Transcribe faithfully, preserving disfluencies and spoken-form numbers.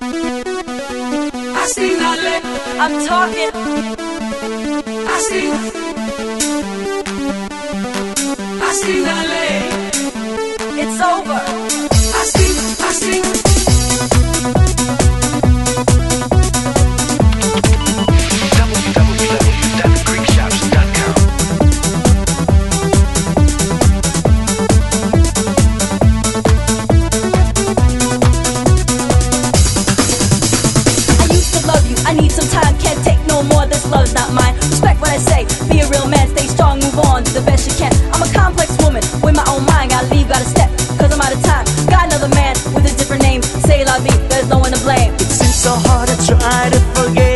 I see nothing. I'm talking. I see. I see nothing. It's over. I see. I see. w w w dot greek shops dot com I need some time, can't take no more, this love's not mine. Respect what I say, be a real man, stay strong, move on, do the best you can. I'm a complex woman, with my own mind, gotta leave, gotta step, cause I'm out of time. Got another man, with a different name, say la vie, there's no one to blame. It seems so hard to try to forget.